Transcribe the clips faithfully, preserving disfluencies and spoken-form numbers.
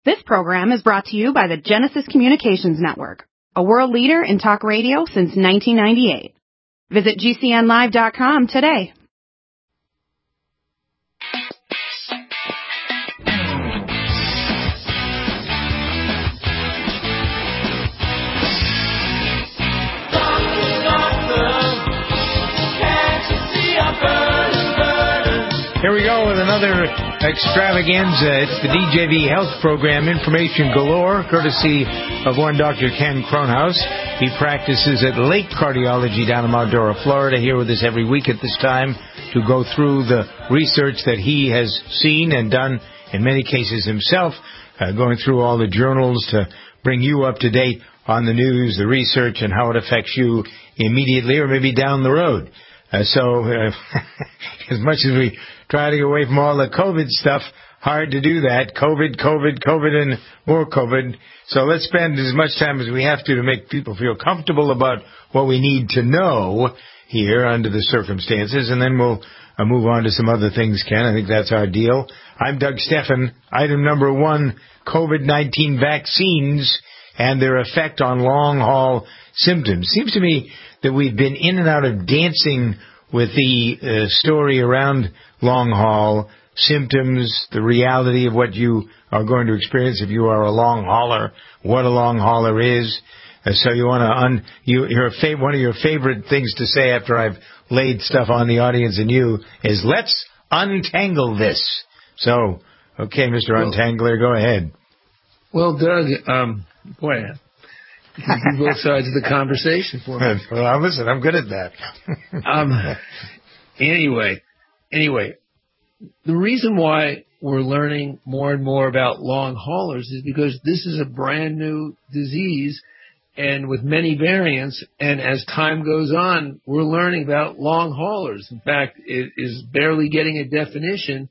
This program is brought to you by the Genesis Communications Network, a world leader in talk radio since nineteen ninety-eight. Visit G C N live dot com today. Here we go with another extravaganza. It's the D J V Health Program, information galore, courtesy of one Doctor Ken Kronhaus. He practices at Lake Cardiology down in Mount Dora, Florida, here with us every week at this time to go through the research that he has seen and done, in many cases himself, uh, going through all the journals to bring you up to date on the news, the research, and how it affects you immediately or maybe down the road. Uh, so, uh, as much as we try to get away from all the COVID stuff, hard to do that. COVID, COVID, COVID, and more COVID. So let's spend as much time as we have to to make people feel comfortable about what we need to know here under the circumstances, and then we'll uh, move on to some other things, Ken. I think that's our deal. I'm Doug Steffen. Item number one, COVID nineteen vaccines and their effect on long-haul symptoms. Seems to me that we've been in and out of dancing with the uh, story around long-haul symptoms, the reality of what you are going to experience if you are a long hauler, what a long hauler is. Uh, so you want to, un- you, your fav- one of your favorite things to say after I've laid stuff on the audience and you is, let's untangle this. So, okay, Mister Well, Untangler, go ahead. Well, Doug, um, boy, you can do both sides of the conversation for me. Well, listen, I'm good at that. um, anyway, anyway, the reason why we're learning more and more about long haulers is because this is a brand new disease and with many variants. And as time goes on, we're learning about long haulers. In fact, it is barely getting a definition.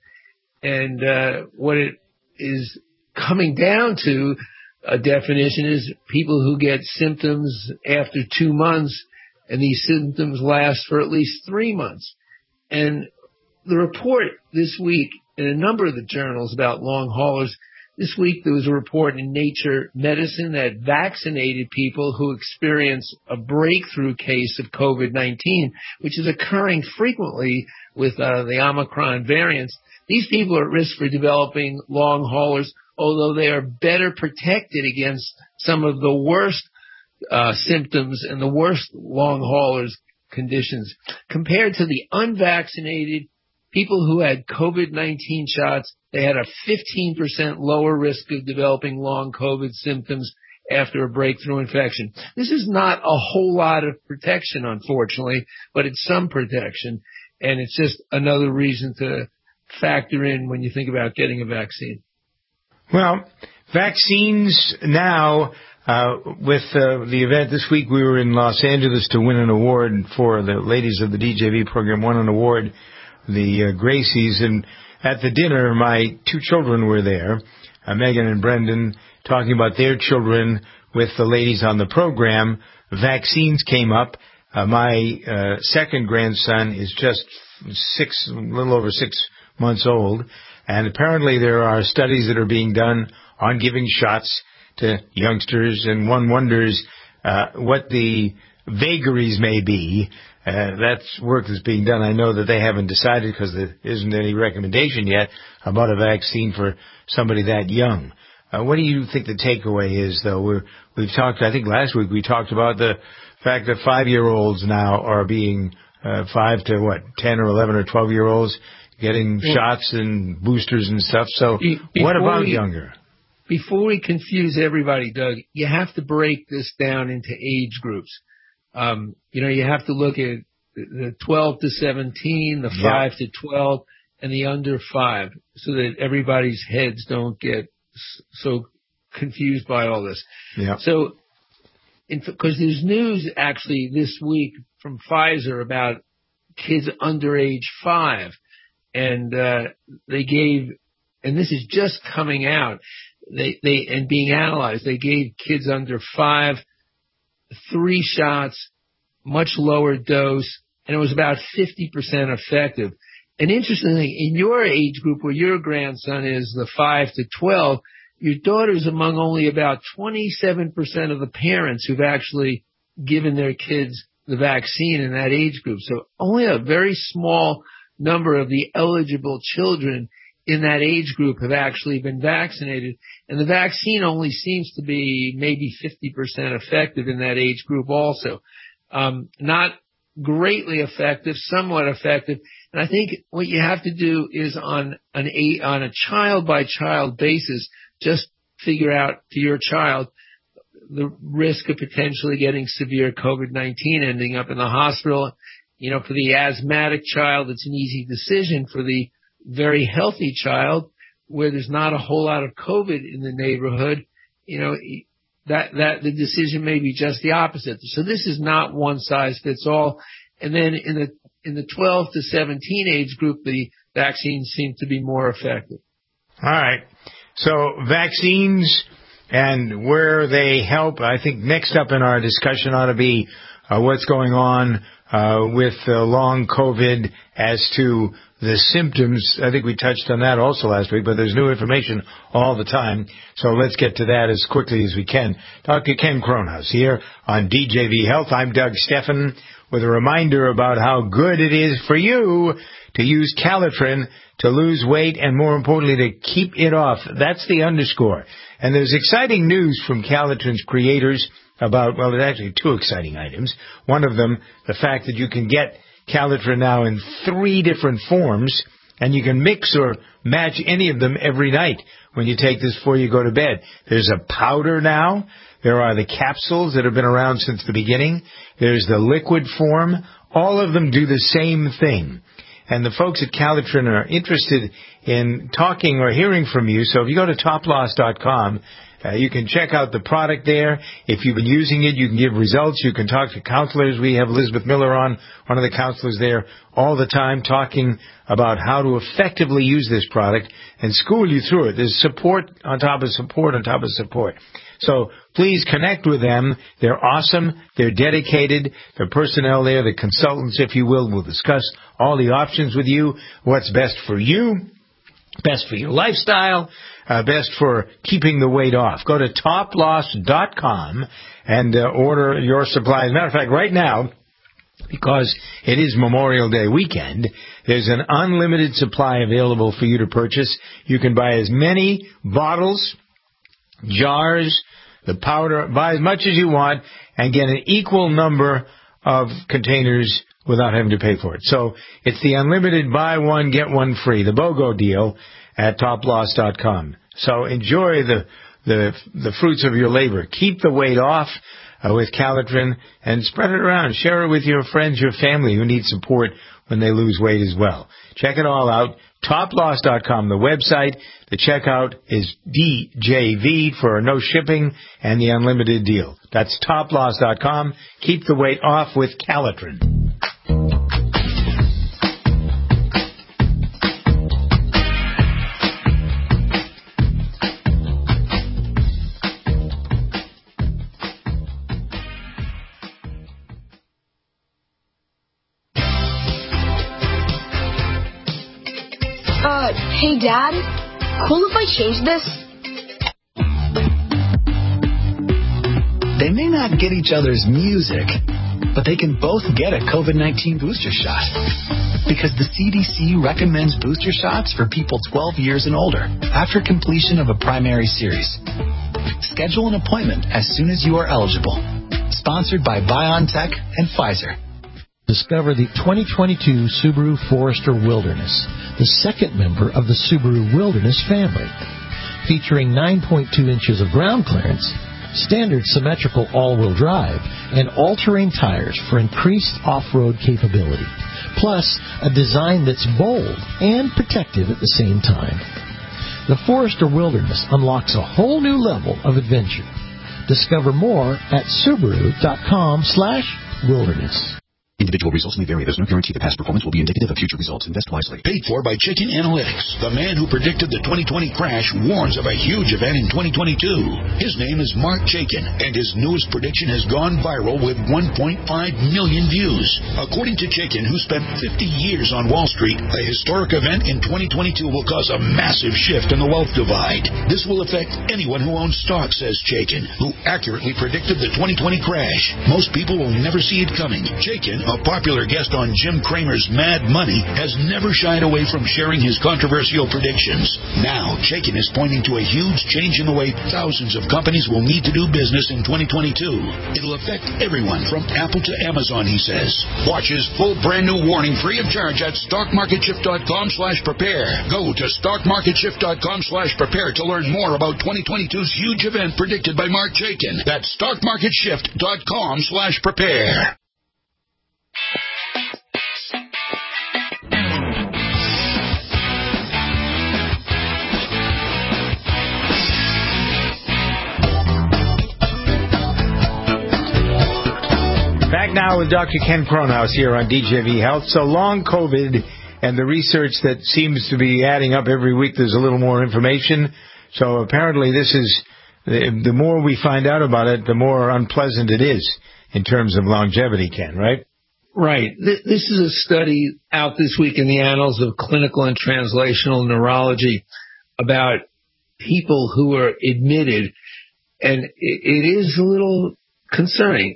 And uh, what it is coming down to, a definition, is people who get symptoms after two months, and these symptoms last for at least three months. And the report this week in a number of the journals about long haulers, this week there was a report in Nature Medicine that vaccinated people who experience a breakthrough case of COVID nineteen, which is occurring frequently with uh, the Omicron variants. These people are at risk for developing long haulers, although they are better protected against some of the worst uh, symptoms and the worst long haulers conditions. Compared to the unvaccinated people who had COVID nineteen shots, they had a fifteen percent lower risk of developing long COVID symptoms after a breakthrough infection. This is not a whole lot of protection, unfortunately, but it's some protection, and it's just another reason to factor in when you think about getting a vaccine. Well, vaccines now, uh, with uh, the event this week, we were in Los Angeles to win an award for the ladies of the D J V program, won an award, the uh, Gracies, and at the dinner, my two children were there, uh, Megan and Brendan, talking about their children with the ladies on the program. Vaccines came up. Uh, my uh, second grandson is just six, a little over six months old. And apparently there are studies that are being done on giving shots to youngsters, and one wonders uh, what the vagaries may be. Uh, that's work that's being done. I know that they haven't decided because there isn't any recommendation yet about a vaccine for somebody that young. Uh, what do you think the takeaway is, though? We're, we've talked, I think last week we talked about the fact that five-year-olds now are being uh, five to, what, ten or eleven or twelve-year-olds getting well, shots and boosters and stuff. So what about we, younger? Before we confuse everybody, Doug, you have to break this down into age groups. Um, you know, you have to look at the twelve to seventeen, the yep. five to twelve, and the under five, so that everybody's heads don't get so confused by all this. Yep. So, because there's news actually this week from Pfizer about kids under age five. And, uh, they gave, and this is just coming out, they, they, and being analyzed, they gave kids under five three shots, much lower dose, and it was about fifty percent effective. And interestingly, in your age group where your grandson is, the five to twelve, your daughter's among only about twenty-seven percent of the parents who've actually given their kids the vaccine in that age group. So only a very small number of the eligible children in that age group have actually been vaccinated. And the vaccine only seems to be maybe fifty percent effective in that age group also. Um, not greatly effective, somewhat effective. And I think what you have to do is on an a, on a child by child basis, just figure out to your child the risk of potentially getting severe COVID nineteen, ending up in the hospital. You know, for the asthmatic child, it's an easy decision. For the very healthy child, where there's not a whole lot of COVID in the neighborhood, you know, that, that the decision may be just the opposite. So this is not one size fits all. And then in the, in the twelve to seventeen age group, the vaccines seem to be more effective. All right. So vaccines and where they help, I think next up in our discussion ought to be uh, what's going on uh, with uh, long COVID as to the symptoms. I think we touched on that also last week, but there's new information all the time. So let's get to that as quickly as we can. Doctor Ken Kronhaus here on D J V Health. I'm Doug Steffen with a reminder about how good it is for you to use Calitrin to lose weight and, more importantly, to keep it off. That's the underscore. And there's exciting news from Calitrin's creators about, well, there's actually two exciting items. One of them, the fact that you can get Calitrin now in three different forms, and you can mix or match any of them every night when you take this before you go to bed. There's a powder now. There are the capsules that have been around since the beginning. There's the liquid form. All of them do the same thing. And the folks at Calitrin are interested in talking or hearing from you. So if you go to top loss dot com, uh, you can check out the product there. If you've been using it, you can give results. You can talk to counselors. We have Elizabeth Miller on, one of the counselors there, all the time talking about how to effectively use this product and school you through it. There's support on top of support on top of support. So please connect with them. They're awesome. They're dedicated. The personnel there, the consultants, if you will, will discuss all the options with you, what's best for you, best for your lifestyle, uh, best for keeping the weight off. Go to top loss dot com and uh, order your supply. As a matter of fact, right now, because it is Memorial Day weekend, there's an unlimited supply available for you to purchase. You can buy as many bottles, jars, the powder, buy as much as you want, and get an equal number of containers without having to pay for it. So it's the unlimited buy one, get one free, the BOGO deal at top loss dot com. So enjoy the, the, the fruits of your labor. Keep the weight off uh, with Calitrin and spread it around. Share it with your friends, your family who need support when they lose weight as well. Check it all out. top loss dot com, the website. The checkout is D J V for no shipping and the unlimited deal. That's top loss dot com. Keep the weight off with Calitrin. Uh, hey, Dad? Cool if I change this? They may not get each other's music, but they can both get a COVID nineteen booster shot. Because the C D C recommends booster shots for people twelve years and older after completion of a primary series. Schedule an appointment as soon as you are eligible. Sponsored by BioNTech and Pfizer. Discover the twenty twenty-two Subaru Forester Wilderness, the second member of the Subaru Wilderness family. Featuring nine point two inches of ground clearance, standard symmetrical all-wheel drive, and all-terrain tires for increased off-road capability. Plus, a design that's bold and protective at the same time. The Forester Wilderness unlocks a whole new level of adventure. Discover more at Subaru dot com slash wilderness. Individual results may vary. There's no guarantee that past performance will be indicative of future results. Invest wisely. Paid for by Chaikin Analytics. The man who predicted the twenty twenty crash warns of a huge event in twenty twenty-two. His name is Mark Chaikin, and his newest prediction has gone viral with one point five million views. According to Chaikin, who spent fifty years on Wall Street, a historic event in twenty twenty-two will cause a massive shift in the wealth divide. This will affect anyone who owns stock, says Chaikin, who accurately predicted the twenty twenty crash. Most people will never see it coming. Chaikin, a popular guest on Jim Cramer's Mad Money, has never shied away from sharing his controversial predictions. Now, Chaikin is pointing to a huge change in the way thousands of companies will need to do business in twenty twenty-two. It'll affect everyone from Apple to Amazon, he says. Watch his full brand new warning free of charge at stockmarketshift.com slash prepare. Go to stockmarketshift.com slash prepare to learn more about twenty twenty-two's huge event predicted by Mark Chaikin. That's stockmarketshift.com slash prepare. Back now with Doctor Ken Kronhaus here on D J V Health. So long COVID and the research that seems to be adding up every week, there's a little more information. So apparently this is, the more we find out about it, the more unpleasant it is in terms of longevity, Ken, right? Right. This is a study out this week in the Annals of Clinical and Translational Neurology about people who are admitted, and it is a little concerning.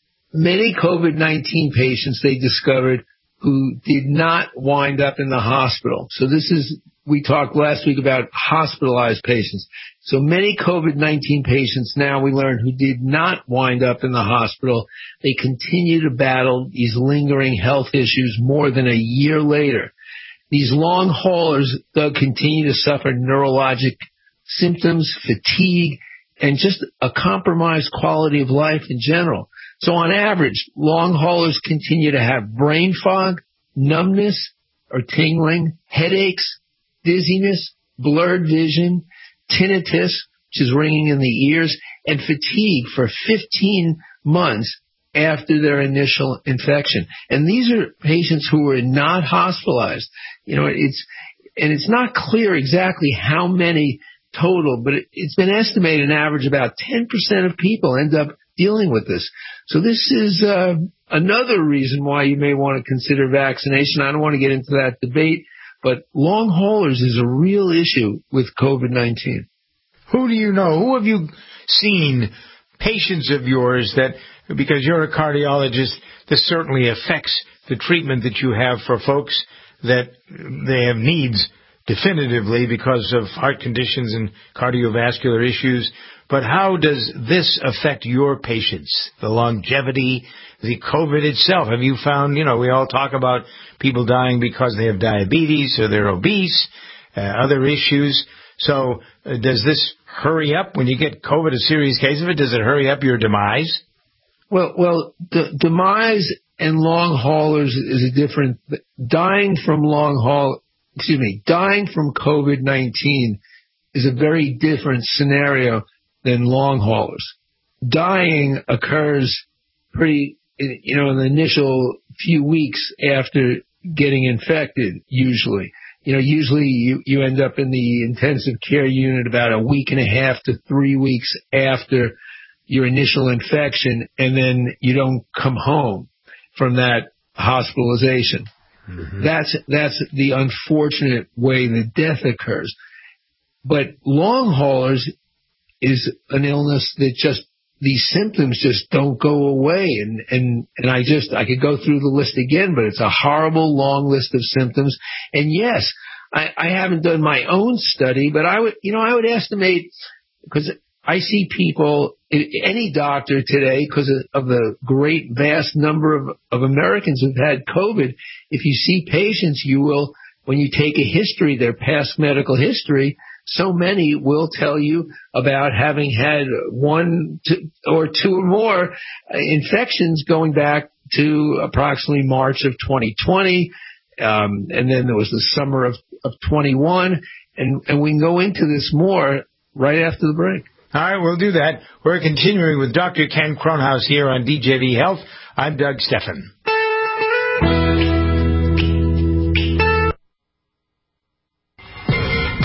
Many COVID nineteen patients they discovered who did not wind up in the hospital. So this is, we talked last week about hospitalized patients. So many COVID nineteen patients now we learned who did not wind up in the hospital. They continue to battle these lingering health issues more than a year later. These long haulers, they'll continue to suffer neurologic symptoms, fatigue, and just a compromised quality of life in general. So on average, long haulers continue to have brain fog, numbness or tingling, headaches, dizziness, blurred vision, tinnitus, which is ringing in the ears, and fatigue for fifteen months after their initial infection. And these are patients who were not hospitalized. You know, it's, and it's not clear exactly how many total, but it, it's been estimated an average about ten percent of people end up dealing with this. So this is uh, another reason why you may want to consider vaccination. I don't want to get into that debate, but long haulers is a real issue with COVID nineteen. Who do you know? Who have you seen, patients of yours, that, because you're a cardiologist, this certainly affects the treatment that you have for folks that they have needs definitively because of heart conditions and cardiovascular issues. But how does this affect your patients, the longevity, the COVID itself? Have you found, you know, we all talk about people dying because they have diabetes or they're obese, uh, other issues. So uh, does this hurry up when you get COVID, a serious case of it? Does it hurry up your demise? Well, well, the demise and long haulers is a different, dying from long haul, excuse me, dying from COVID nineteen is a very different scenario than long haulers. Dying occurs pretty, you know, in the initial few weeks after getting infected, usually. You know, usually you, you end up in the intensive care unit about a week and a half to three weeks after your initial infection, and then you don't come home from that hospitalization. Mm-hmm. That's, that's the unfortunate way the death occurs. But long haulers is an illness that just, these symptoms just don't go away. And, and, and I just, I could go through the list again, but it's a horrible long list of symptoms. And yes, I, I haven't done my own study, but I would, you know, I would estimate, because I see people, any doctor today, because of the great vast number of, of Americans who've had COVID, if you see patients, you will, when you take a history, their past medical history, so many will tell you about having had one two, or two or more infections going back to approximately March of twenty twenty. Um, and then there was the summer of, of twenty-one. And, and we can go into this more right after the break. All right, we'll do that. We're continuing with Doctor Ken Kronhaus here on D J V Health. I'm Doug Steffen.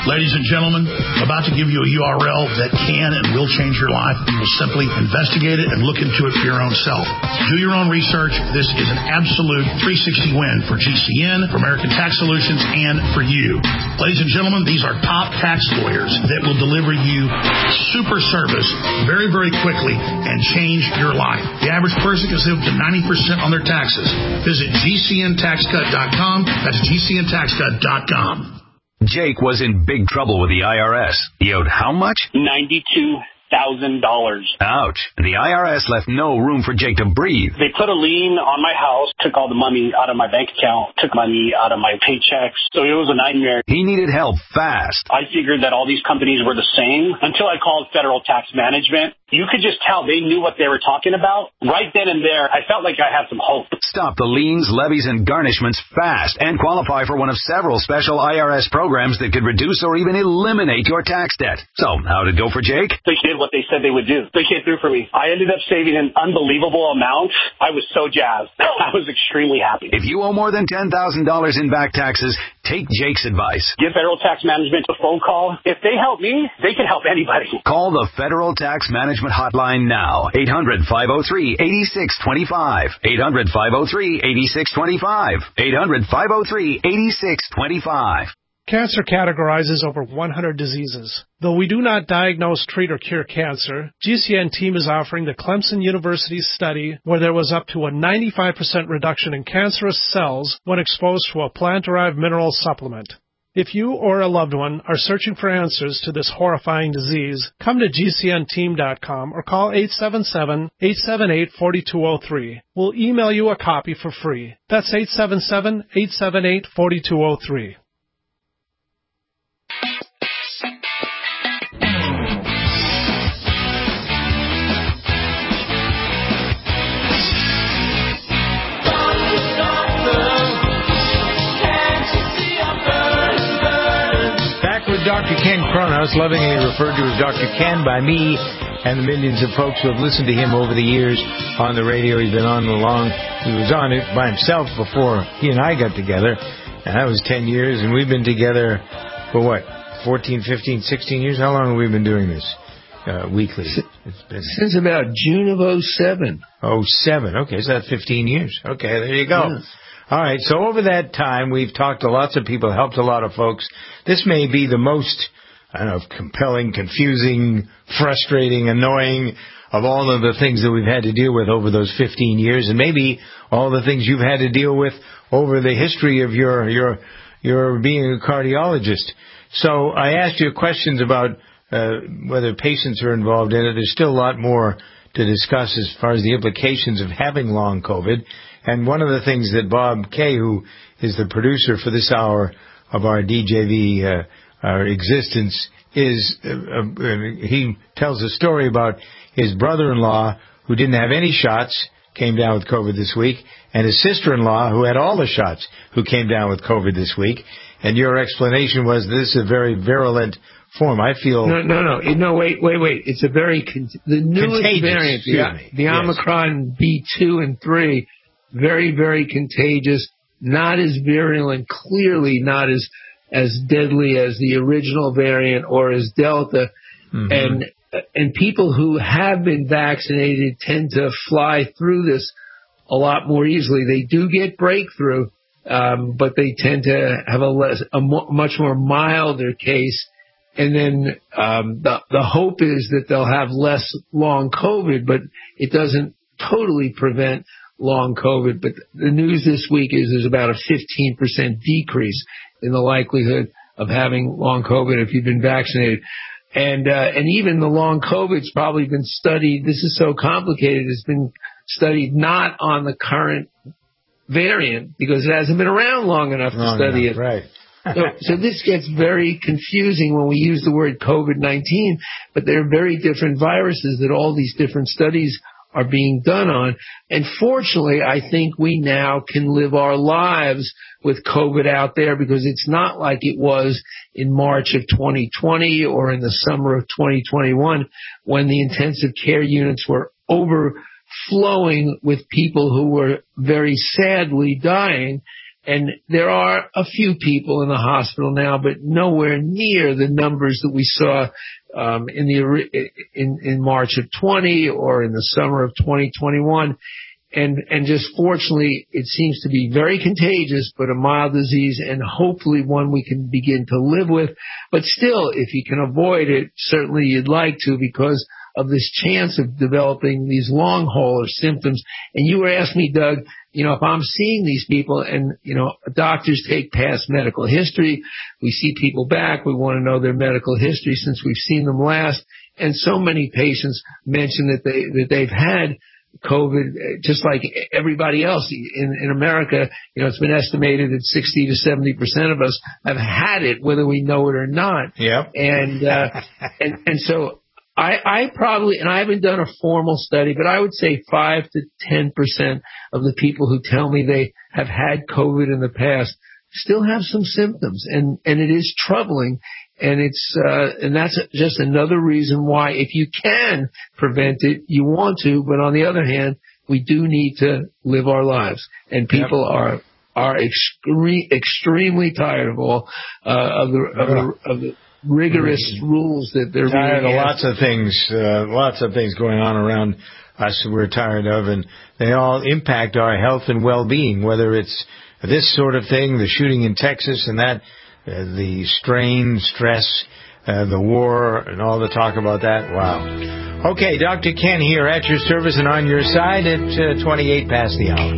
Ladies and gentlemen, I'm about to give you a U R L that can and will change your life. You will simply investigate it and look into it for your own self. Do your own research. This is an absolute three sixty win for G C N, for American Tax Solutions, and for you. Ladies and gentlemen, these are top tax lawyers that will deliver you super service very, very quickly and change your life. The average person can save up to ninety percent on their taxes. Visit G C N tax cut dot com. That's G C N tax cut dot com. Jake was in big trouble with the I R S. He owed how much? ninety-two thousand dollars. Ouch. The I R S left no room for Jake to breathe. They put a lien on my house, took all the money out of my bank account, took money out of my paychecks. So it was a nightmare. He needed help fast. I figured that all these companies were the same until I called Federal Tax Management. You could just tell they knew what they were talking about. Right then and there, I felt like I had some hope. Stop the liens, levies, and garnishments fast and qualify for one of several special I R S programs that could reduce or even eliminate your tax debt. So, how'd it go for Jake? They did what they said they would do. They came through for me. I ended up saving an unbelievable amount. I was so jazzed. I was extremely happy. If you owe more than ten thousand dollars in back taxes, take Jake's advice. Give Federal Tax Management a phone call. If they help me, they can help anybody. Call the Federal Tax Management Hotline now. eight hundred, five oh three, eight six two five. eight hundred, five oh three, eight six two five. eight hundred, five oh three, eight six two five. Cancer categorizes over one hundred diseases. Though we do not diagnose, treat, or cure cancer, G C N team is offering the Clemson University study where there was up to a ninety-five percent reduction in cancerous cells when exposed to a plant-derived mineral supplement. If you or a loved one are searching for answers to this horrifying disease, come to G C N team dot com or call eight seven seven, eight seven eight, four two zero three. We'll email you a copy for free. That's eight seven seven, eight seven eight, four two zero three. Doctor Ken Kronos, lovingly referred to as Doctor Ken by me and the millions of folks who have listened to him over the years on the radio. He's been on along. He was on it by himself before he and I got together, and that was ten years, and we've been together for what, fourteen, fifteen, sixteen years? How long have we been doing this uh, weekly? It's been since about June of oh seven. oh seven, okay, so that's fifteen years. Okay, there you go. Yeah. All right, so over that time, we've talked to lots of people, helped a lot of folks. This may be the most, I don't know, compelling, confusing, frustrating, annoying of all of the things that we've had to deal with over those fifteen years, and maybe all the things you've had to deal with over the history of your your your being a cardiologist. So I asked you questions about uh, whether patients are involved in it. There's still a lot more to discuss as far as the implications of having long COVID. And one of the things that Bob Kay, who is the producer for this hour of our D J V uh, our existence, is uh, uh, he tells a story about his brother-in-law who didn't have any shots, came down with COVID this week, and his sister-in-law who had all the shots, who came down with COVID this week. And your explanation was this is a very virulent form. I feel no, no, no, no. Wait, wait, wait. It's a very con- the newest variant, the, the yes. Omicron B two and three. Very, very contagious, not as virulent, clearly not as as deadly as the original variant or as Delta. Mm-hmm. And and people who have been vaccinated tend to fly through this a lot more easily. They do get breakthrough, um, but they tend to have a less, a mo- much more milder case. And then um, the the hope is that they'll have less long COVID, but it doesn't totally prevent long COVID. But the news this week is there's about a fifteen percent decrease in the likelihood of having long COVID if you've been vaccinated. And, uh, and even the long COVID's probably been studied. This is so complicated. It's been studied not on the current variant because it hasn't been around long enough long to study enough, it. Right. so, so this gets very confusing when we use the word COVID nineteen, but there are very different viruses that all these different studies are being done on. And fortunately, I think we now can live our lives with COVID out there because it's not like it was in March of twenty twenty or in the summer of twenty twenty-one when the intensive care units were overflowing with people who were very sadly dying. And there are a few people in the hospital now, but nowhere near the numbers that we saw um, in the in, in March of twenty or in the summer of twenty twenty-one. And, and just fortunately, it seems to be very contagious, but a mild disease, and hopefully one we can begin to live with. But still, if you can avoid it, certainly you'd like to, because of this chance of developing these long hauler symptoms. And you were asking me, Doug, you know, if I'm seeing these people and, you know, doctors take past medical history, we see people back, we want to know their medical history since we've seen them last. And so many patients mention that they, that they've had COVID, just like everybody else in, in America. You know, it's been estimated that sixty to seventy percent of us have had it, whether we know it or not. Yep. And, uh, and, and so I, I probably, and I haven't done a formal study, but I would say five to ten percent of the people who tell me they have had COVID in the past still have some symptoms, and, and it is troubling. And it's, uh, and that's just another reason why, if you can prevent it, you want to. But on the other hand, we do need to live our lives. And people yep. are, are extre- extremely tired of all, uh, of the, of the, of the rigorous rules that they're tired being of lots of things, uh, lots of things going on around us that we're tired of, and they all impact our health and well-being, whether it's this sort of thing, the shooting in Texas and that, Uh, the strain, stress, uh, the war, and all the talk about that. Wow. Okay, Doctor Ken here at your service and on your side at uh, twenty-eight past the hour.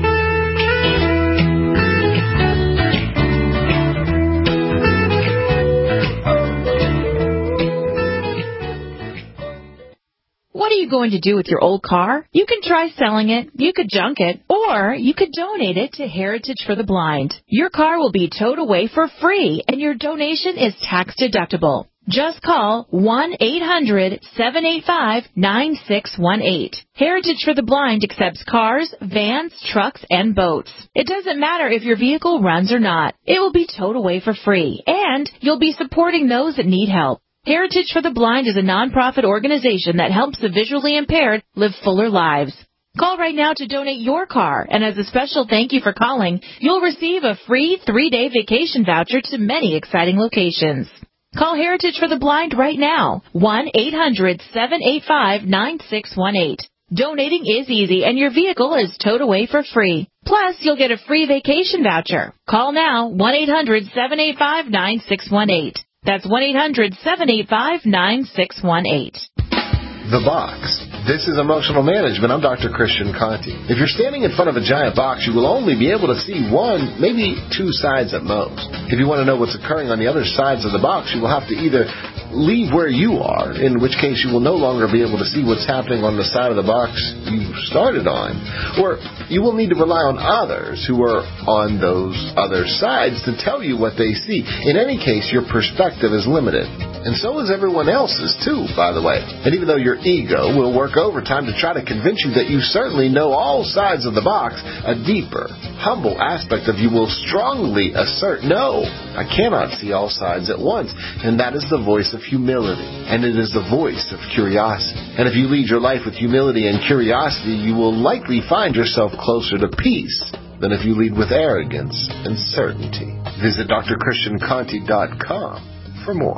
What are you going to do with your old car? You can try selling it, you could junk it, or you could donate it to Heritage for the Blind. Your car will be towed away for free, and your donation is tax deductible. Just call one eight hundred seven eight five nine six one eight. Heritage for the Blind accepts cars, vans, trucks, and boats. It doesn't matter if your vehicle runs or not. It will be towed away for free, and you'll be supporting those that need help. Heritage for the Blind is a nonprofit organization that helps the visually impaired live fuller lives. Call right now to donate your car, and as a special thank you for calling, you'll receive a free three-day vacation voucher to many exciting locations. Call Heritage for the Blind right now, one eight hundred seven eight five nine six one eight. Donating is easy, and your vehicle is towed away for free. Plus, you'll get a free vacation voucher. Call now, one eight hundred seven eight five nine six one eight. That's one eight hundred seven eight five nine six one eight. The Box. This is Emotional Management. I'm Doctor Christian Conti. If you're standing in front of a giant box, you will only be able to see one, maybe two sides at most. If you want to know what's occurring on the other sides of the box, you will have to either leave where you are, in which case you will no longer be able to see what's happening on the side of the box you started on, or you will need to rely on others who are on those other sides to tell you what they see. In any case, your perspective is limited. And so is everyone else's, too, by the way. And even though your ego will work overtime to try to convince you that you certainly know all sides of the box, a deeper, humble aspect of you will strongly assert, no, I cannot see all sides at once. And that is the voice of humility. And it is the voice of curiosity. And if you lead your life with humility and curiosity, you will likely find yourself closer to peace than if you lead with arrogance and certainty. Visit D R Christian Conti dot com for more.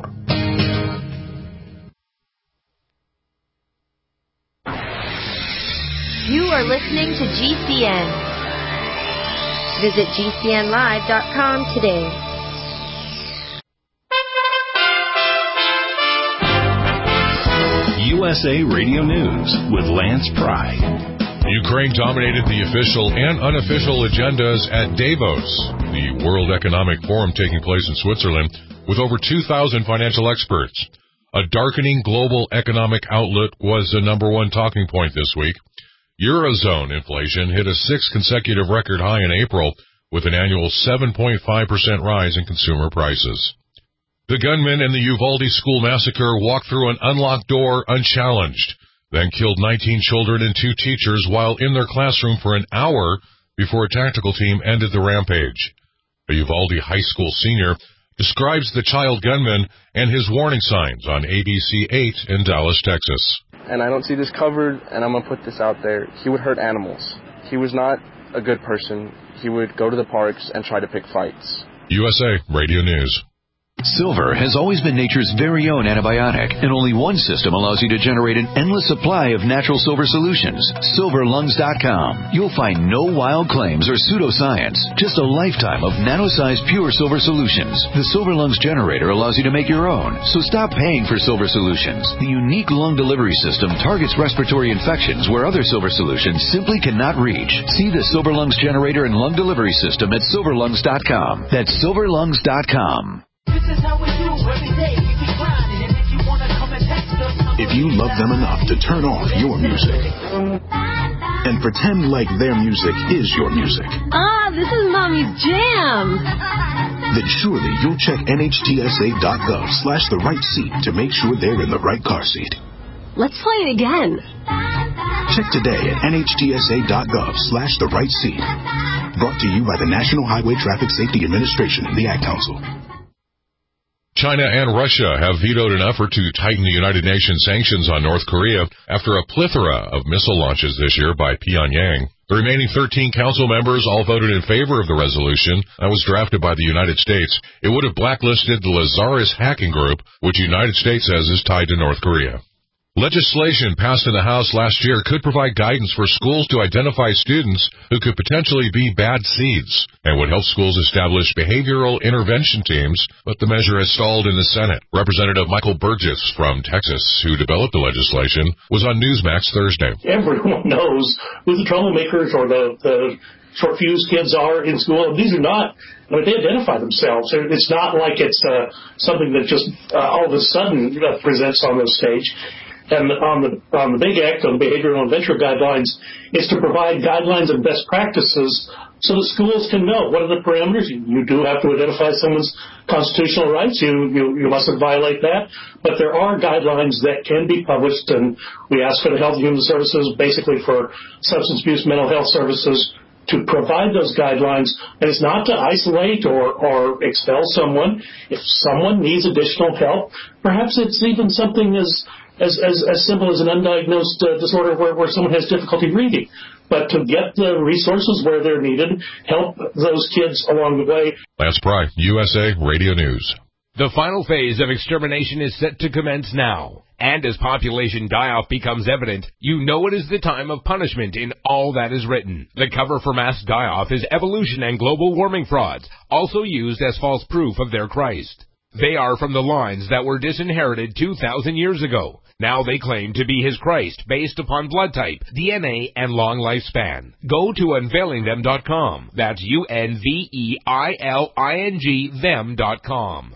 You are listening to G C N. Visit G C N live dot com today. U S A Radio News with Lance Pry. Ukraine dominated the official and unofficial agendas at Davos, the World Economic Forum taking place in Switzerland, with over two thousand financial experts. A darkening global economic outlook was the number one talking point this week. Eurozone inflation hit a sixth consecutive record high in April, with an annual seven point five percent rise in consumer prices. The gunman in the Uvalde school massacre walked through an unlocked door unchallenged, then killed nineteen children and two teachers while in their classroom for an hour before a tactical team ended the rampage. A Uvalde high school senior describes the child gunman and his warning signs on A B C eight in Dallas, Texas. And I don't see this covered, and I'm going to put this out there. He would hurt animals. He was not a good person, he would go to the parks and try to pick fights. U S A Radio News. Silver has always been nature's very own antibiotic, and only one system allows you to generate an endless supply of natural silver solutions. silver lungs dot com. You'll find no wild claims or pseudoscience, just a lifetime of nano-sized pure silver solutions. The Silver Lungs generator allows you to make your own, so stop paying for silver solutions. The unique lung delivery system targets respiratory infections where other silver solutions simply cannot reach. See the Silver Lungs generator and lung delivery system at silver lungs dot com. That's silver lungs dot com. If you love them enough to turn off your music and pretend like their music is your music, Ah, this is Mommy's jam. then surely you'll check N H T S A dot gov slash the right seat to make sure they're in the right car seat. Let's play it again. Check today at N H T S A dot gov slash the right seat. Brought to you by the National Highway Traffic Safety Administration and the Ad Council. China and Russia have vetoed an effort to tighten the United Nations sanctions on North Korea after a plethora of missile launches this year by Pyongyang. The remaining thirteen council members all voted in favor of the resolution that was drafted by the United States. It would have blacklisted the Lazarus hacking group, which the United States says is tied to North Korea. Legislation passed in the House last year could provide guidance for schools to identify students who could potentially be bad seeds and would help schools establish behavioral intervention teams, but the measure has stalled in the Senate. Representative Michael Burgess from Texas, who developed the legislation, was on Newsmax Thursday. Everyone knows who the troublemakers or the, the short fuse kids are in school. These are not, I mean, they identify themselves. It's not like it's uh, something that just uh, all of a sudden uh, presents on the stage. And on the on the big act on the behavioral and venture guidelines is to provide guidelines and best practices so that schools can know what are the parameters. You, you do have to identify someone's constitutional rights. You, you you mustn't violate that. But there are guidelines that can be published, and we ask for the Health and Human Services, basically for substance abuse, mental health services, to provide those guidelines. And it's not to isolate or, or expel someone. If someone needs additional help, perhaps it's even something as As, as as simple as an undiagnosed uh, disorder where, where someone has difficulty reading. But to get the resources where they're needed, help those kids along the way. Lance Pry, U S A Radio News. The final phase of extermination is set to commence now. And as population die-off becomes evident, you know it is the time of punishment in all that is written. The cover for mass die-off is evolution and global warming frauds, also used as false proof of their Christ. They are from the lines that were disinherited two thousand years ago. Now they claim to be his Christ based upon blood type, D N A, and long lifespan. Go to unveiling them dot com. That's U N V E I L I N G them dot com.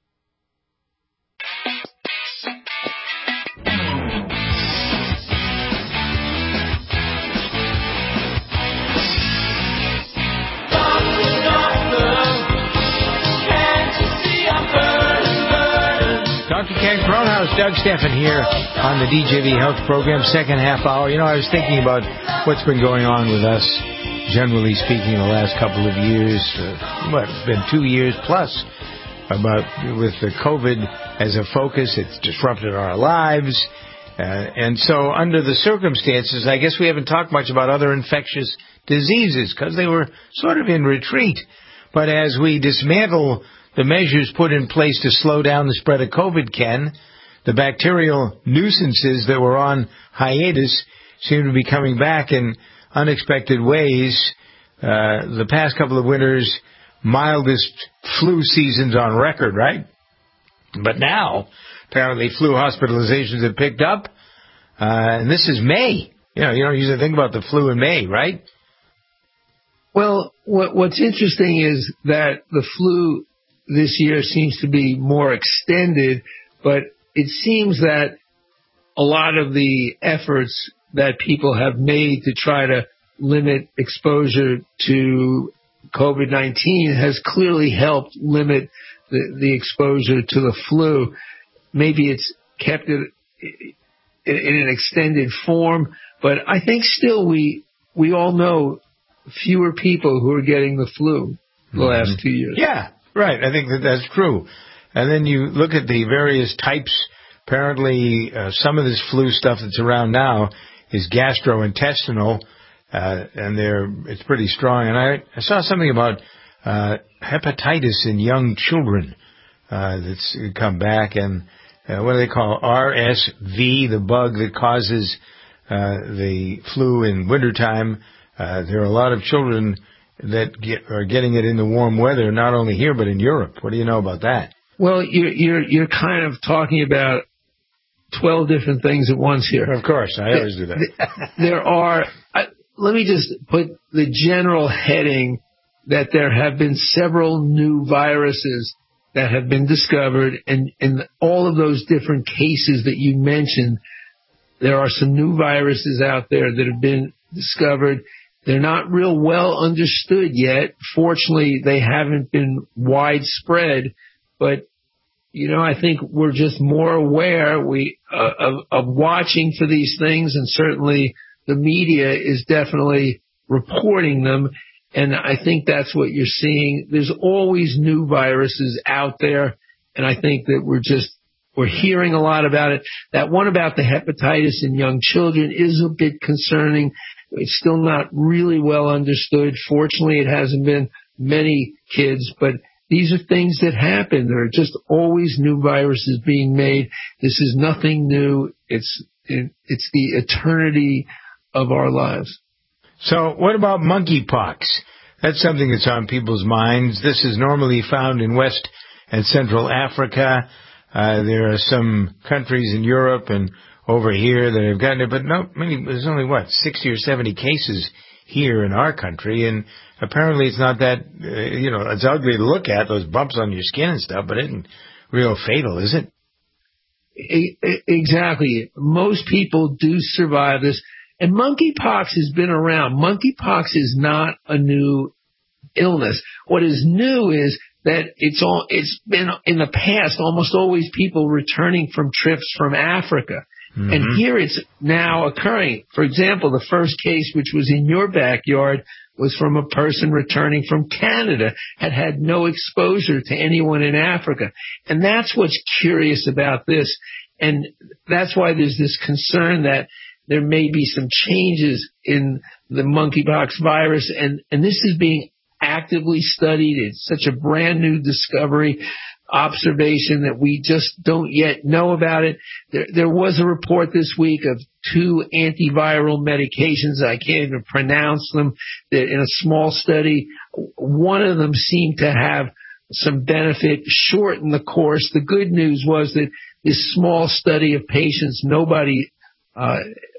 Doctor Ken Cronhouse, Doug Steffen here on the D J V Health Program, second half hour. You know, I was thinking about what's been going on with us, generally speaking, the last couple of years. Uh, what, it's been two years plus about with the COVID as a focus. It's disrupted our lives. Uh, and so under the circumstances, I guess we haven't talked much about other infectious diseases because they were sort of in retreat. But as we dismantle the measures put in place to slow down the spread of COVID, Ken, the bacterial nuisances that were on hiatus seem to be coming back in unexpected ways. Uh, the past couple of winters, mildest flu seasons on record, right? But now, apparently flu hospitalizations have picked up, uh, and this is May. You know, you don't usually think about the flu in May, right? Well, what, what's interesting is that the flu this year seems to be more extended, but it seems that a lot of the efforts that people have made to try to limit exposure to COVID nineteen has clearly helped limit the, the exposure to the flu. Maybe it's kept it in an extended form, but I think still we we all know fewer people who are getting the flu the mm-hmm. last two years. Yeah. Right, I think that that's true. And then you look at the various types. Apparently, uh, some of this flu stuff that's around now is gastrointestinal, uh, and they're it's pretty strong. And I, I saw something about uh, hepatitis in young children uh, that's come back, and uh, what do they call R S V, the bug that causes uh, the flu in wintertime. Uh, there are a lot of children that get, are getting it in the warm weather, not only here but in Europe. What do you know about that? Well, you're you're, you're kind of talking about twelve different things at once here. Of course, I always do that. There are. Uh, let me just put the general heading that there have been several new viruses that have been discovered, and in all of those different cases that you mentioned, there are some new viruses out there that have been discovered. They're not real well understood yet. Fortunately, they haven't been widespread, but you know, I think we're just more aware we uh, of, of watching for these things, and certainly the media is definitely reporting them. And I think that's what you're seeing. There's always new viruses out there, and I think that we're just we're hearing a lot about it. That one about the hepatitis in young children is a bit concerning. It's still not really well understood. Fortunately, it hasn't been many kids, but these are things that happen. There are just always new viruses being made. This is nothing new. It's it's the eternity of our lives. So what about monkeypox? That's something that's on people's minds. This is normally found in West and Central Africa. Uh, there are some countries in Europe and over here that have gotten it, but no, many, there's only, what, sixty or seventy cases here in our country, and apparently it's not that, uh, you know, it's ugly to look at, those bumps on your skin and stuff, but it isn't real fatal, is it? Exactly. Most people do survive this, and monkeypox has been around. Monkeypox is not a new illness. What is new is that it's all, it's been in the past almost always people returning from trips from Africa. Mm-hmm. And here it's now occurring. For example, the first case, which was in your backyard, was from a person returning from Canada, had had no exposure to anyone in Africa. And that's what's curious about this. And that's why there's this concern that there may be some changes in the monkeypox virus. And, and this is being actively studied. It's such a brand new discovery, observation that we just don't yet know about it. There, there was a report this week of two antiviral medications. I can't even pronounce them. That in a small study, one of them seemed to have some benefit, shorten the course. The good news was that this small study of patients, nobody, uh,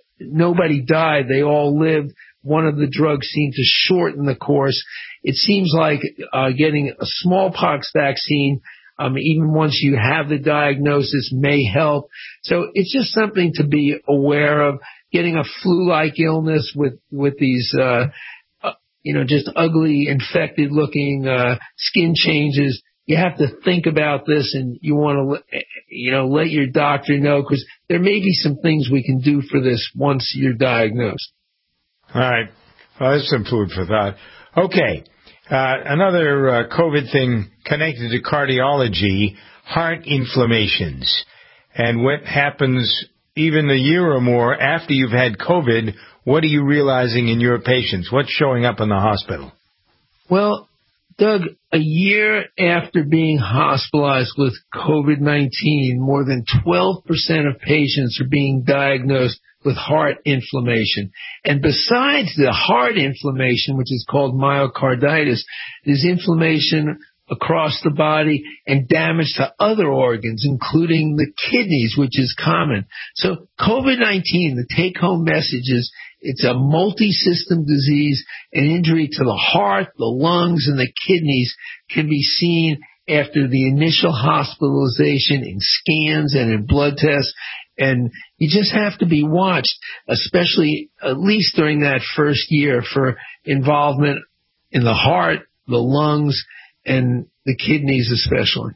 nobody died. They all lived. One of the drugs seemed to shorten the course. It seems like uh, getting a smallpox vaccine, Um, even once you have the diagnosis, may help. So it's just something to be aware of. Getting a flu-like illness with with these, uh, uh, you know, just ugly, infected-looking uh, skin changes. You have to think about this, and you want to, you know, let your doctor know, because there may be some things we can do for this once you're diagnosed. All right. Well, that's some food for thought. Okay. Uh, another uh, COVID thing connected to cardiology, heart inflammations. And what happens even a year or more after you've had COVID, what are you realizing in your patients? What's showing up in the hospital? Well, Doug, a year after being hospitalized with COVID nineteen, more than twelve percent of patients are being diagnosed with heart inflammation. And besides the heart inflammation, which is called myocarditis, there's inflammation across the body and damage to other organs, including the kidneys, which is common. So COVID nineteen, the take-home message is it's a multi-system disease. An injury to the heart, the lungs, and the kidneys can be seen after the initial hospitalization in scans and in blood tests. And you just have to be watched, especially at least during that first year, for involvement in the heart, the lungs, and the kidneys especially.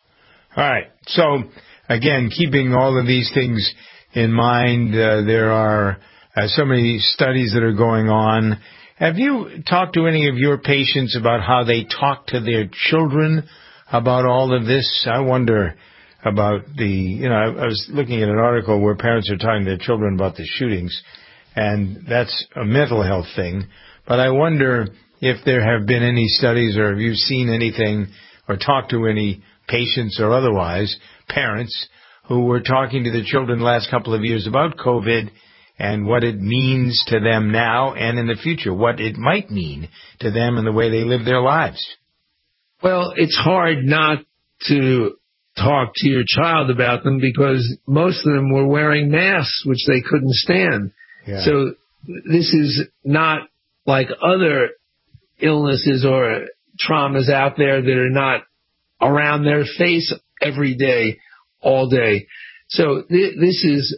All right. So, again, keeping all of these things in mind, uh, there are uh, so many studies that are going on. Have you talked to any of your patients about how they talk to their children about all of this? I wonder about the, you know, I, I was looking at an article where parents are talking to their children about the shootings, and that's a mental health thing. But I wonder if there have been any studies, or have you seen anything or talked to any patients or otherwise, parents, who were talking to the children the last couple of years about COVID and what it means to them now and in the future, what it might mean to them and the way they live their lives. Well, it's hard not to talk to your child about them because most of them were wearing masks, which they couldn't stand. Yeah. So this is not like other illnesses or traumas out there that are not around their face every day, all day. So th- this is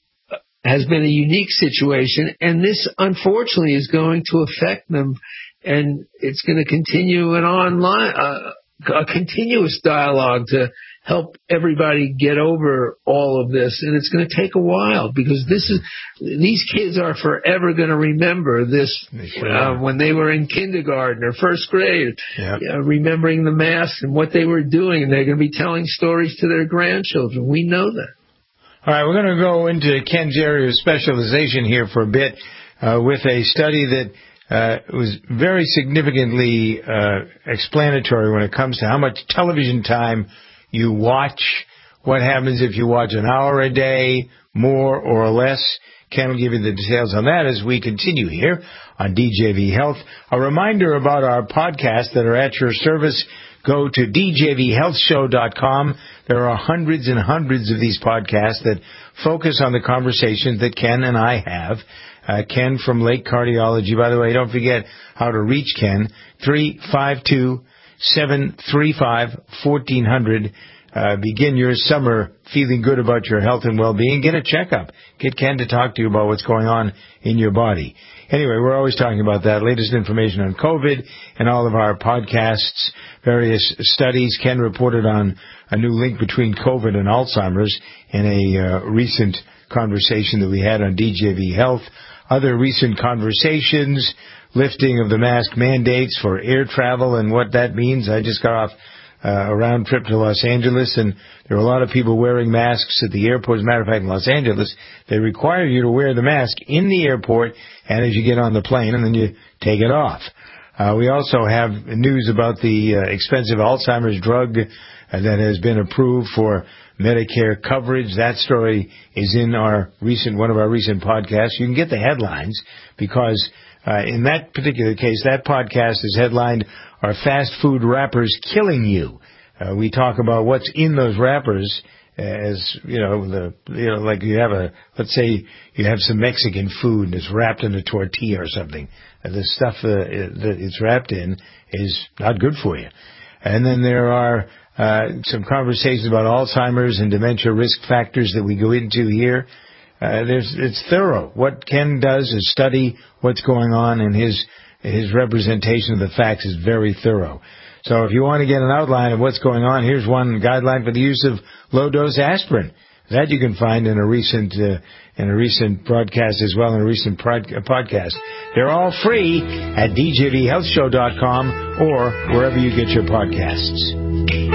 has been a unique situation, and this, unfortunately, is going to affect them, and it's going to continue an online, uh, a continuous dialogue to help everybody get over all of this, and it's going to take a while because this is these kids are forever going to remember this uh, when they were in kindergarten or first grade, yep. uh, remembering the masks and what they were doing, and they're going to be telling stories to their grandchildren. We know that. All right, we're going to go into Ken's area of specialization here for a bit uh, with a study that uh, was very significantly uh, explanatory when it comes to how much television time you watch, what happens if you watch an hour a day, more or less. Ken will give you the details on that as we continue here on D J V Health. A reminder about our podcasts that are at your service. Go to D J V health show dot com. There are hundreds and hundreds of these podcasts that focus on the conversations that Ken and I have. Uh, Ken from Lake Cardiology. By the way, don't forget how to reach Ken. three five two, seven three five, one four zero zero. Uh, begin your summer feeling good about your health and well-being. Get a checkup. Get Ken to talk to you about what's going on in your body. Anyway, we're always talking about that. Latest information on COVID and all of our podcasts, various studies. Ken reported on a new link between COVID and Alzheimer's in a uh, recent conversation that we had on D J V Health. Other recent conversations, lifting of the mask mandates for air travel and what that means. I just got off Uh, a round trip to Los Angeles, and there were a lot of people wearing masks at the airport. As a matter of fact, in Los Angeles, they require you to wear the mask in the airport and as you get on the plane, and then you take it off. Uh, we also have news about the uh, expensive Alzheimer's drug uh, that has been approved for Medicare coverage. That story is in our recent, one of our recent podcasts. You can get the headlines because uh, in that particular case, that podcast is headlined, "Are Fast Food Wrappers Killing You?" Uh, we talk about what's in those wrappers, as you know, the you know, like you have a, let's say you have some Mexican food and it's wrapped in a tortilla or something. Uh, the stuff uh, that it's wrapped in is not good for you. And then there are uh, some conversations about Alzheimer's and dementia risk factors that we go into here. Uh, there's it's thorough. What Ken does is study what's going on, and his His representation of the facts is very thorough. So if you want to get an outline of what's going on, here's one guideline for the use of low-dose aspirin. That you can find in a recent uh, in a recent broadcast as well, in a recent prod- uh, podcast. They're all free at D J V health show dot com or wherever you get your podcasts.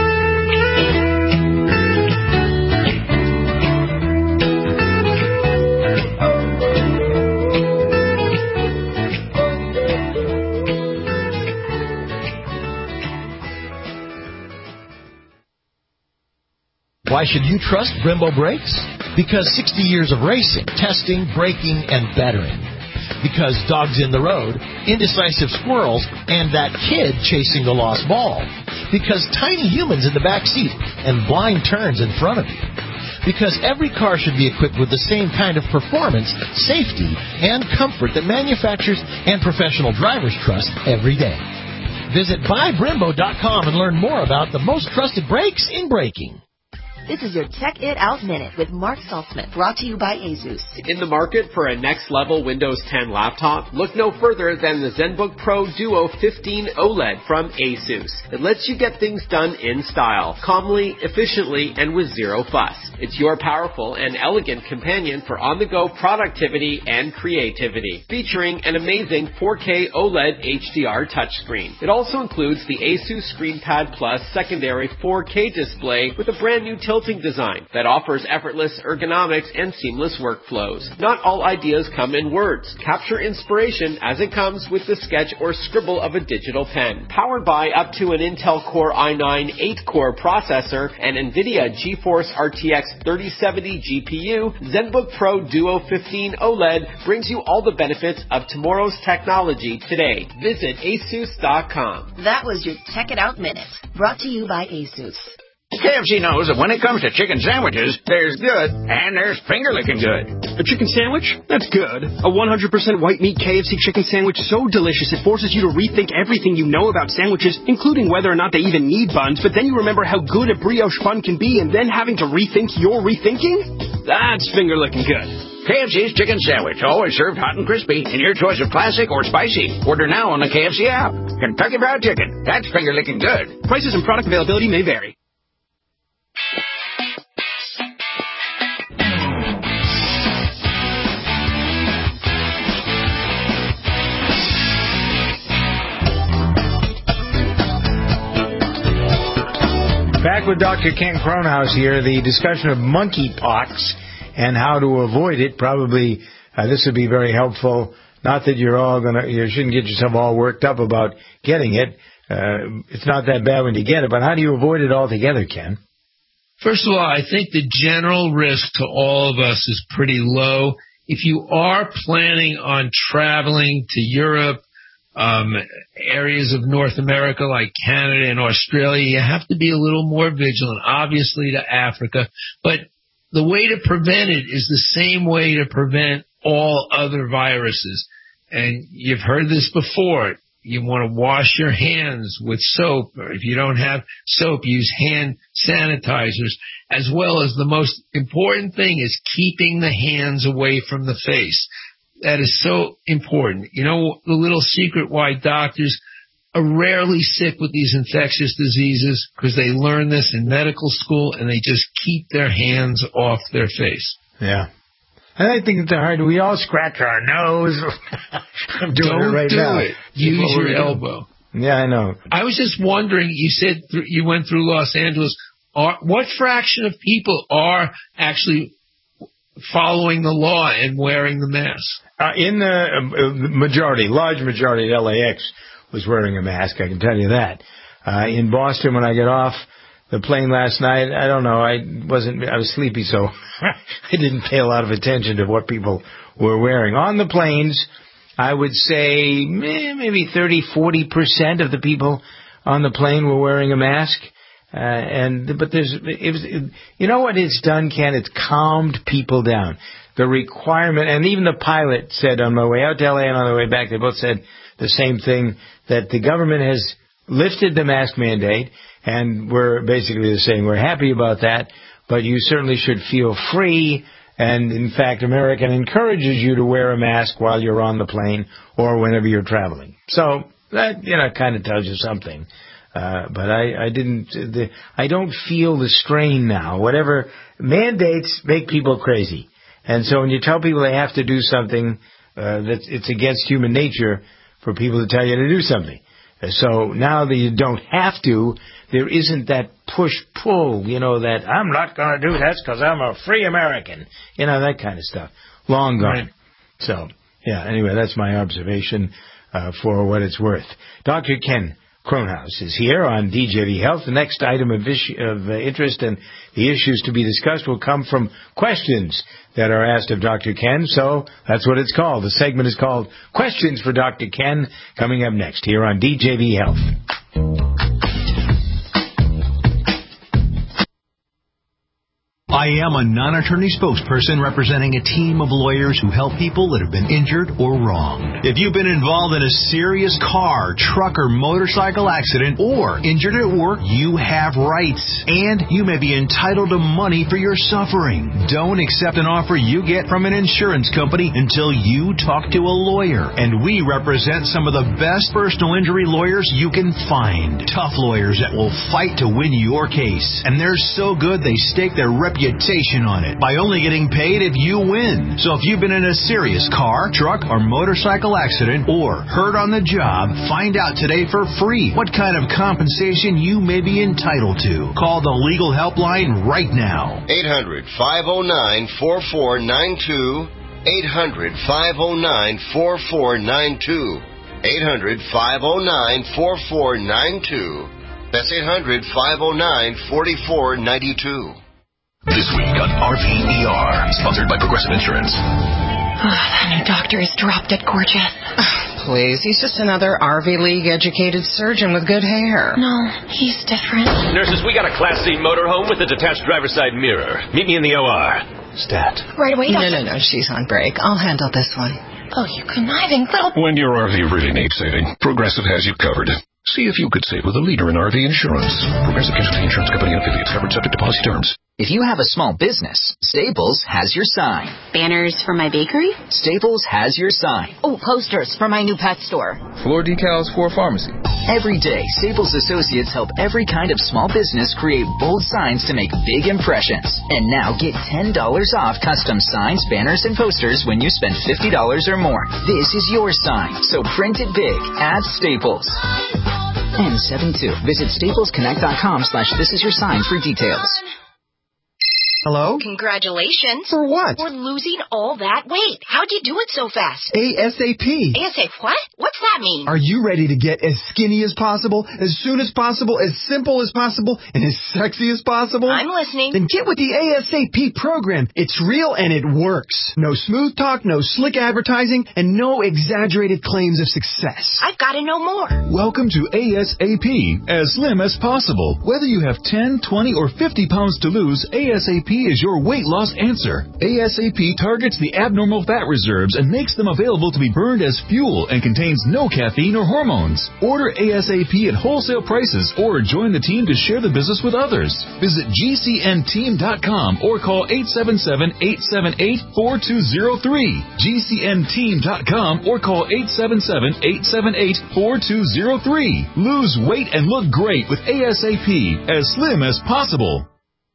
Why should you trust Brembo brakes? Because sixty years of racing, testing, braking, and bettering. Because dogs in the road, indecisive squirrels, and that kid chasing the lost ball. Because tiny humans in the back seat and blind turns in front of you. Because every car should be equipped with the same kind of performance, safety, and comfort that manufacturers and professional drivers trust every day. Visit buy brembo dot com and learn more about the most trusted brakes in braking. This is your Check It Out Minute with Mark Saltzman, brought to you by ASUS. In the market for a next-level Windows ten laptop? Look no further than the ZenBook Pro Duo fifteen OLED from ASUS. It lets you get things done in style, calmly, efficiently, and with zero fuss. It's your powerful and elegant companion for on-the-go productivity and creativity, featuring an amazing four K OLED H D R touchscreen. It also includes the ASUS ScreenPad Plus secondary four K display with a brand new tilt consulting design that offers effortless ergonomics and seamless workflows. Not all ideas come in words. Capture inspiration as it comes with the sketch or scribble of a digital pen. Powered by up to an Intel Core i nine eight-core processor and NVIDIA GeForce R T X thirty seventy G P U, ZenBook Pro Duo fifteen OLED brings you all the benefits of tomorrow's technology today. Visit asus dot com. That was your Check It Out Minute, brought to you by ASUS. K F C knows that when it comes to chicken sandwiches, there's good and there's finger-licking good. A chicken sandwich? That's good. A one hundred percent white meat K F C chicken sandwich so delicious it forces you to rethink everything you know about sandwiches, including whether or not they even need buns, but then you remember how good a brioche bun can be and then having to rethink your rethinking? That's finger-licking good. K F C's chicken sandwich, always served hot and crispy, in your choice of classic or spicy. Order now on the K F C app. Kentucky Fried Chicken. That's finger-licking good. Prices and product availability may vary. Back with Doctor Ken Kronhaus here, the discussion of monkeypox and how to avoid it. Probably uh, this would be very helpful. Not that you're all going to, you shouldn't get yourself all worked up about getting it. Uh, it's not that bad when you get it, but how do you avoid it altogether, Ken? First of all, I think the general risk to all of us is pretty low. If you are planning on traveling to Europe, um, areas of North America like Canada and Australia, you have to be a little more vigilant, obviously to Africa. But the way to prevent it is the same way to prevent all other viruses. And you've heard this before. You want to wash your hands with soap, or if you don't have soap, use hand sanitizers, as well as the most important thing is keeping the hands away from the face. That is so important. You know, the little secret why doctors are rarely sick with these infectious diseases, because they learn this in medical school and they just keep their hands off their face. Yeah. And I think it's hard. We all scratch our nose. I'm doing Don't it right do now. it. Use your elbow. Yeah, I know. I was just wondering, you said th- you went through Los Angeles. Are, what fraction of people are actually following the law and wearing the mask? Uh, in the uh, majority, large majority of L A X was wearing a mask, I can tell you that. Uh, in Boston, when I get off the plane last night, I don't know, I wasn't, I was sleepy, so I didn't pay a lot of attention to what people were wearing. On the planes, I would say maybe thirty, forty percent of the people on the plane were wearing a mask. Uh, and, but there's, it was, it, you know what it's done, Ken? It's calmed people down. The requirement, and even the pilot said on my way out to L A and on the way back, they both said the same thing, that the government has lifted the mask mandate, and we're basically saying we're happy about that, but you certainly should feel free, and in fact, American encourages you to wear a mask while you're on the plane or whenever you're traveling. So that, you know, kind of tells you something. Uh, but I, I didn't, the, I don't feel the strain now. Whatever, mandates make people crazy. And so when you tell people they have to do something, uh, that it's against human nature for people to tell you to do something. So now that you don't have to, there isn't that push-pull, you know, that I'm not going to do that because I'm a free American. You know, that kind of stuff. Long gone. Right. So, yeah, anyway, that's my observation uh, for what it's worth. Doctor Ken Kronhaus is here on D J V Health. The next item of, issue, of uh, interest and the issues to be discussed will come from questions that are asked of Doctor Ken. So that's what it's called. The segment is called Questions for Doctor Ken, coming up next here on D J V Health. I am a non-attorney spokesperson representing a team of lawyers who help people that have been injured or wronged. If you've been involved in a serious car, truck, or motorcycle accident or injured at work, you have rights, and you may be entitled to money for your suffering. Don't accept an offer you get from an insurance company until you talk to a lawyer, and we represent some of the best personal injury lawyers you can find. Tough lawyers that will fight to win your case, and they're so good they stake their reputation reputation on it by only getting paid if you win. So if you've been in a serious car, truck, or motorcycle accident or hurt on the job, find out today for free what kind of compensation you may be entitled to. Call the legal helpline right now. eight hundred, five oh nine, four four nine two. eight hundred, five oh nine, four four nine two. eight hundred, five oh nine, four four nine two. That's eight hundred, five oh nine, four four nine two. This week on R V E R, sponsored by Progressive Insurance. Oh, that new doctor is drop dead gorgeous. Please, he's just another R V League educated surgeon with good hair. No, he's different. Nurses, we got a Class C motorhome with a detached driver's side mirror. Meet me in the O R. Stat. Right away, No, doctor. no, no, she's on break. I'll handle this one. Oh, you conniving little... When your R V really needs saving, Progressive has you covered. See if you could save with a leader in R V insurance. Progressive Casualty Insurance Company and affiliates, covered subject to policy terms. If you have a small business, Staples has your sign. Banners for my bakery? Staples has your sign. Oh, posters for my new pet store. Floor decals for a pharmacy. Every day, Staples associates help every kind of small business create bold signs to make big impressions. And now get ten dollars off custom signs, banners, and posters when you spend fifty dollars or more. This is your sign, so print it big at Staples. N seventy-two. Visit staplesconnect.com slash this is your sign for details. Hello? Congratulations. For what? For losing all that weight. How'd you do it so fast? ASAP. ASAP what? What's that mean? Are you ready to get as skinny as possible, as soon as possible, as simple as possible, and as sexy as possible? I'm listening. Then get with the ASAP program. It's real and it works. No smooth talk, no slick advertising, and no exaggerated claims of success. I've got to know more. Welcome to ASAP, as slim as possible. Whether you have ten, twenty, or fifty pounds to lose, ASAP is your weight loss answer. ASAP targets the abnormal fat reserves and makes them available to be burned as fuel and contains no caffeine or hormones. Order ASAP at wholesale prices or join the team to share the business with others. Visit G C N team dot com or call eight seven seven, eight seven eight, four two zero three. G C N team dot com or call eight seven seven, eight seven eight, four two zero three. Lose weight and look great with ASAP, as slim as possible.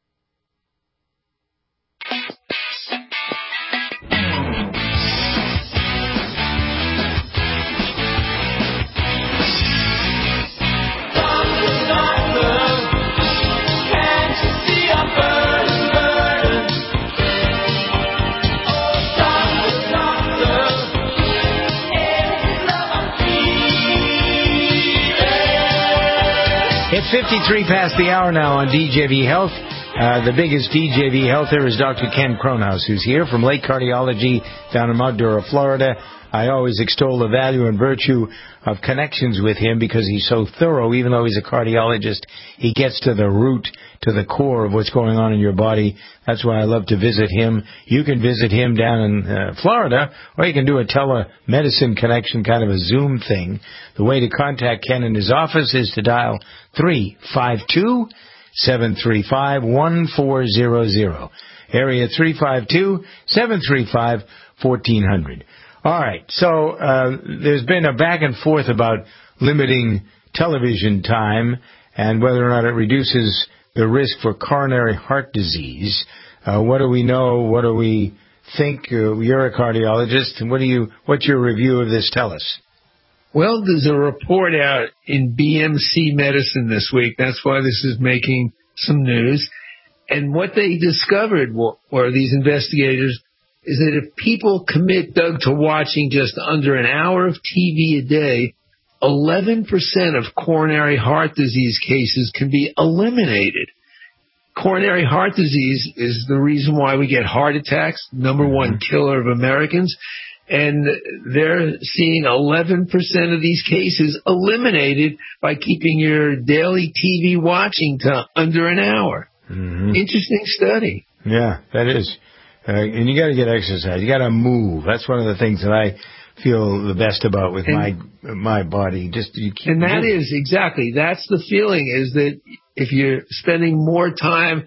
It's fifty-three past the hour now on D J V Health. Uh, the biggest D J V Healther is Doctor Ken Kronhaus, who's here from Lake Cardiology down in Mount Dora, Florida. I always extol the value and virtue of connections with him because he's so thorough. Even though he's a cardiologist, he gets to the root, to the core of what's going on in your body. That's why I love to visit him. You can visit him down in uh, Florida, or you can do a telemedicine connection, kind of a Zoom thing. The way to contact Ken in his office is to dial three five two, seven three five, one four zero zero. Area three five two, seven three five, one four zero zero. All right, so uh, there's been a back and forth about limiting television time and whether or not it reduces the risk for coronary heart disease. Uh, what do we know? What do we think? Uh, you're a cardiologist, and what do you? What's your review of this? Tell us. Well, there's a report out in B M C Medicine this week. That's why this is making some news. And what they discovered, or these investigators, is that if people commit, Doug, to watching just under an hour of T V a day, eleven percent of coronary heart disease cases can be eliminated. Coronary heart disease is the reason why we get heart attacks, number one killer of Americans. And they're seeing eleven percent of these cases eliminated by keeping your daily T V watching to under an hour. Mm-hmm. Interesting study. Yeah, that is. Uh, and you got to get exercise. You got to move. That's one of the things that I feel the best about with and, my my body. Just you keep and that moving. is exactly that's the feeling. Is that if you're spending more time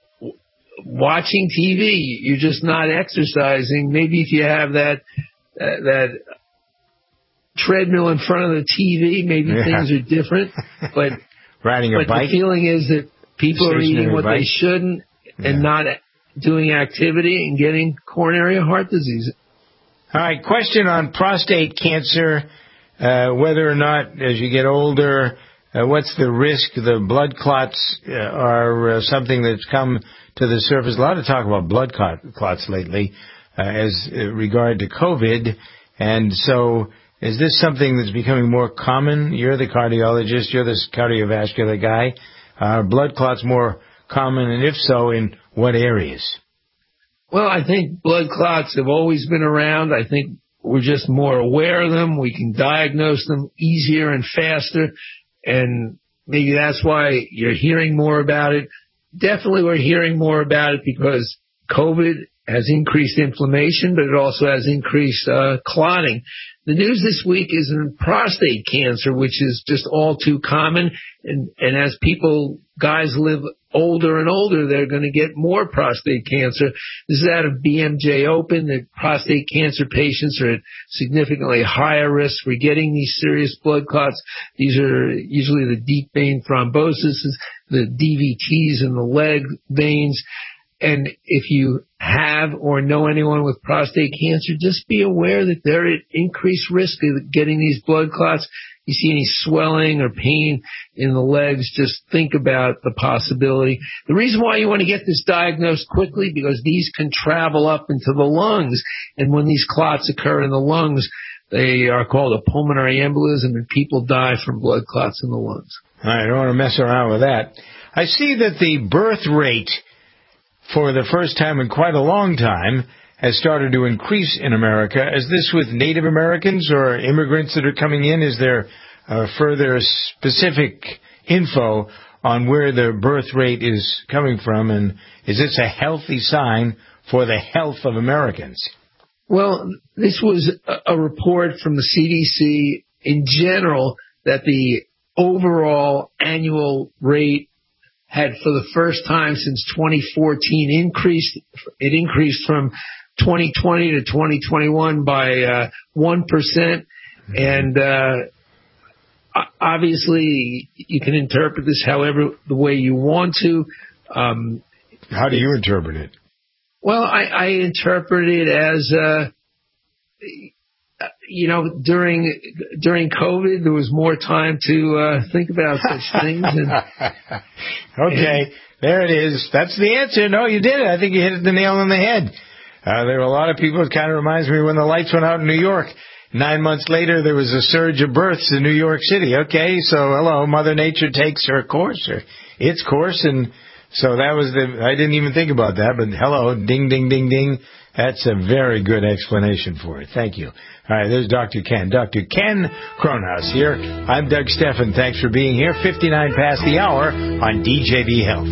watching T V, you're just not exercising. Maybe if you have that uh, that treadmill in front of the T V, maybe yeah. things are different. But riding a but bike. The feeling is that people are eating what bike. they shouldn't yeah. and not doing activity and getting coronary heart disease. All right, question on prostate cancer, uh, whether or not as you get older, uh, what's the risk? The blood clots uh, are uh, something that's come to the surface. A lot of talk about blood clot, clots lately uh, as uh, regard to COVID. And so is this something that's becoming more common? You're the cardiologist. You're the cardiovascular guy. Are blood clots more common? And if so, in what areas? Well, I think blood clots have always been around. I think we're just more aware of them. We can diagnose them easier and faster. And maybe that's why you're hearing more about it. Definitely we're hearing more about it because COVID has increased inflammation, but it also has increased uh, clotting. The news this week is in prostate cancer, which is just all too common. And, and as people, guys live older and older, they're going to get more prostate cancer. This is out of B M J Open, that prostate cancer patients are at significantly higher risk for getting these serious blood clots. These are usually the deep vein thrombosis, the D V Ts in the leg veins. And if you have or know anyone with prostate cancer, just be aware that they're at increased risk of getting these blood clots. You see any swelling or pain in the legs, just think about the possibility. The reason why you want to get this diagnosed quickly, because these can travel up into the lungs. And when these clots occur in the lungs, they are called a pulmonary embolism, and people die from blood clots in the lungs. All right, I don't want to mess around with that. I see that the birth rate for the first time in quite a long time has started to increase in America. Is this with Native Americans or immigrants that are coming in? Is there uh, further specific info on where the birth rate is coming from? And is this a healthy sign for the health of Americans? Well, this was a report from the C D C in general that the overall annual rate had for the first time since twenty fourteen increased. It increased from twenty twenty to twenty twenty-one by uh, one percent. And uh, obviously you can interpret this however the way you want to. Um, How do you interpret it? Well, I, I interpret it as, uh, you know, during during COVID, there was more time to uh, think about such things. And, okay, and, there it is. That's the answer. No, you did it. I think you hit the nail on the head. Uh, there were a lot of people. It kind of reminds me when the lights went out in New York. Nine months later, there was a surge of births in New York City. Okay, so hello, Mother Nature takes her course, or its course, and so that was the, I didn't even think about that, but hello, ding, ding, ding, ding. That's a very good explanation for it. Thank you. All right, there's Doctor Ken. Doctor Ken Kronhaus here. I'm Doug Steffen. Thanks for being here. fifty-nine past the hour on D J V Health.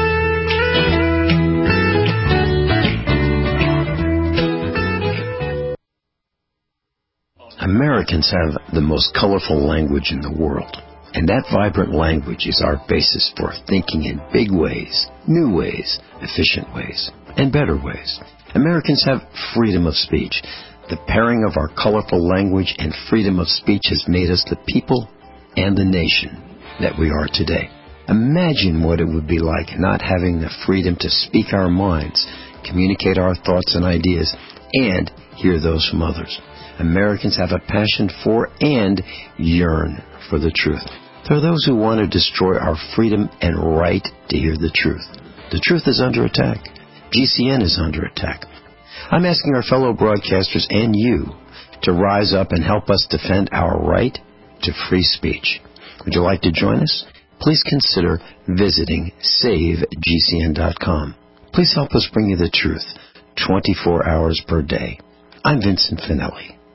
Americans have the most colorful language in the world. And that vibrant language is our basis for thinking in big ways, new ways, efficient ways, and better ways. Americans have freedom of speech. The pairing of our colorful language and freedom of speech has made us the people and the nation that we are today. Imagine what it would be like not having the freedom to speak our minds, communicate our thoughts and ideas, and hear those from others. Americans have a passion for and yearn for the truth. There are those who want to destroy our freedom and right to hear the truth. The truth is under attack. G C N is under attack. I'm asking our fellow broadcasters and you to rise up and help us defend our right to free speech. Would you like to join us? Please consider visiting save G C N dot com. Please help us bring you the truth twenty-four hours per day. I'm Vincent Finelli.